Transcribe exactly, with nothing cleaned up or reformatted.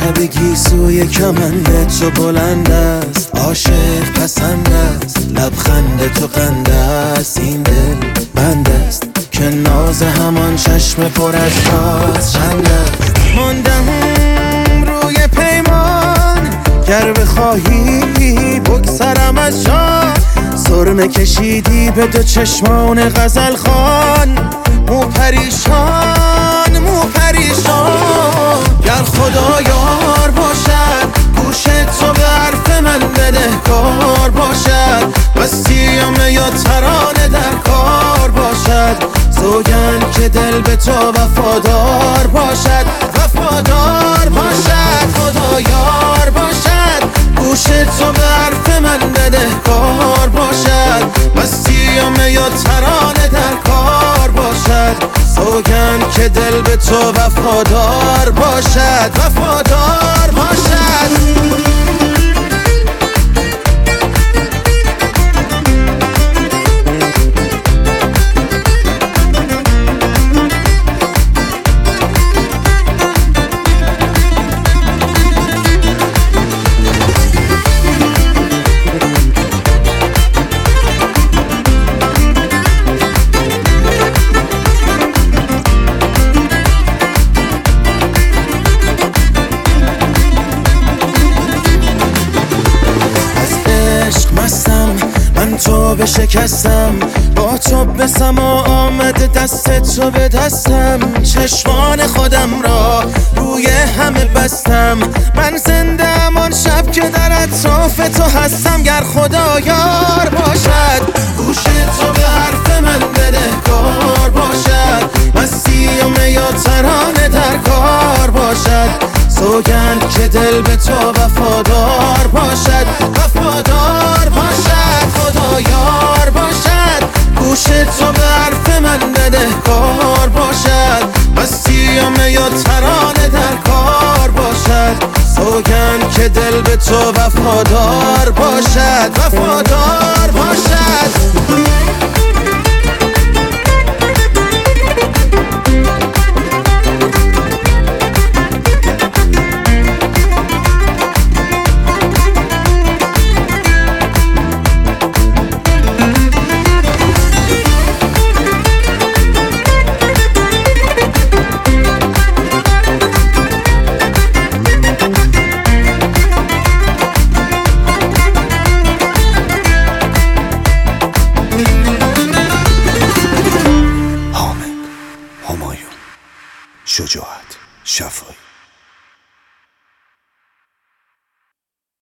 شب گیسوی کمند تو بلند است، عاشق پسند است، لبخند تو قند است، این دل بند است که ناز همان چشم پر از راز چند است. ماندم روی پیمان، گر بخواهی بگذرم از جان، سرمه کشیدی به دو چشمان غزل خان، مو پریشان مو پریشان. گر خدا یار باشد گوش تو به حرف من بدهکار باشد، بسیام یا ترانه در کار باشد، سوگند که دل به تو وفادار باشد وفادار باشد. خدا یار باشد گوش تو به حرف من بدهکار باشد، بسیام یا ترانه در کار باشد، سوگند که دل به تو وفادار باشد وفادار باشد. من تو بشکستم، با تو به سما آمده دست تو به دستم، چشمان خودم را روی همه بستم، من زنده ام آن شب که در اطراف تو هستم. گر خدا یار باشد گوش تو به حرف من بدهکار باشد، مسیحم یا ترانه در کار باشد، سوگند که دل به تو وفادار باشد وفادار باشد. خدا یار باشد گوش تو به حرف من بدهکار باشد، مسیحم یا ترانه در کار باشد، سوگند که دل به تو وفادار باشد وفادار باشد. شجاعت شفایی.